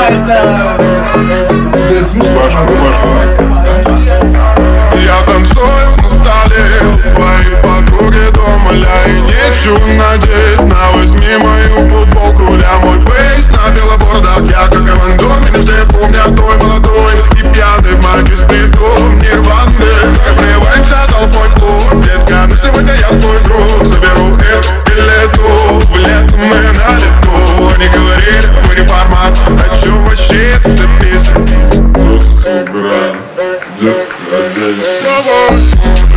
Ты слушаешь? Я танцую на столе, твои подруги дома, ля, и нечего надеть. На возьми мою футболку, ля, мой фейс на белобордах. Я как командор, меня все помнят, той молодой и пьяный в маге с притом нирваны. Вливайся толпой в клуб, детка, на сегодня я твой друг. Заберу эту билету, в лето мы на лету. Они говорили, мы не формат, а чё вообще это песня? Просто играем. Детская здесь.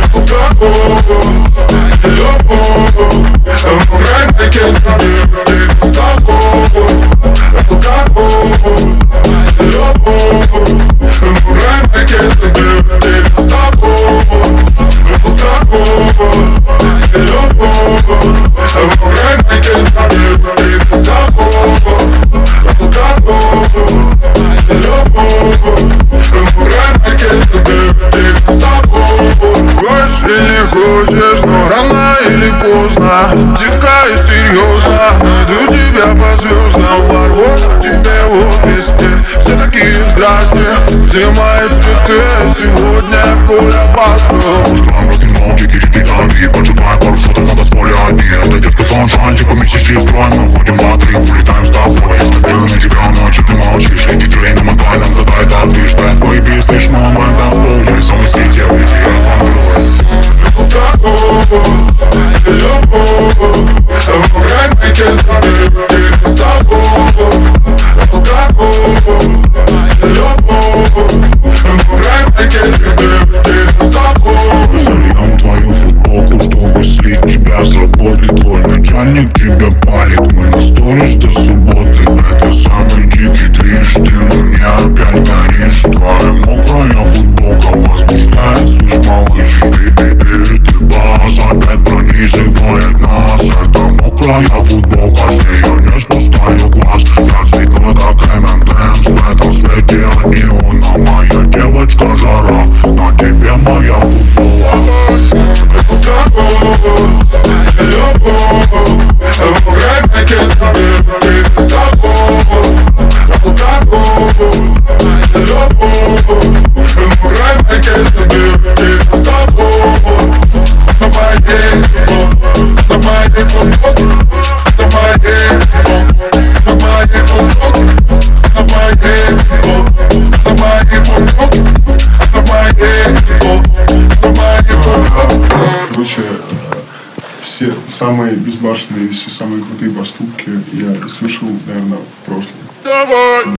Или хочешь, но рано или поздно, дико и серьезно, найду тебя по звездам, ворвусь к тебе в офисе. Все такие здрасте, где мои цветы? Сегодня Коля Басков. Устроим рок-н-ролл, чики-чики-танки, поджигаем пару шотов на танцполе одни. Это детка саншайн, типа миссиси строим. Мы входим в отрыв, улетаем с тобой. Я смотрю на тебя, ночи ты молчишь. И диджей на мобайлом задает ответ, что я твои песни шмал, мой танцпол. В невесомой сети, ведь я контроль. Зальем твою футболку, чтобы слить тебя с работы. Твой начальник тебя палит, мы на сторис до субботы. Это самый дикий движ, ты на мне опять горишь. Твоя мокрая футболка возбуждает, слышь, малыш. Ты бас опять пронизывает нас. Это мокрая футболка, с нее не спускаю глаз. Я цветной, как M&M's, в этом свете от неона. Моя девочка жара, на тебе моя футбола. Короче, все самые безбашенные, все самые крутые поступки я совершил, наверное, в прошлом. Давай!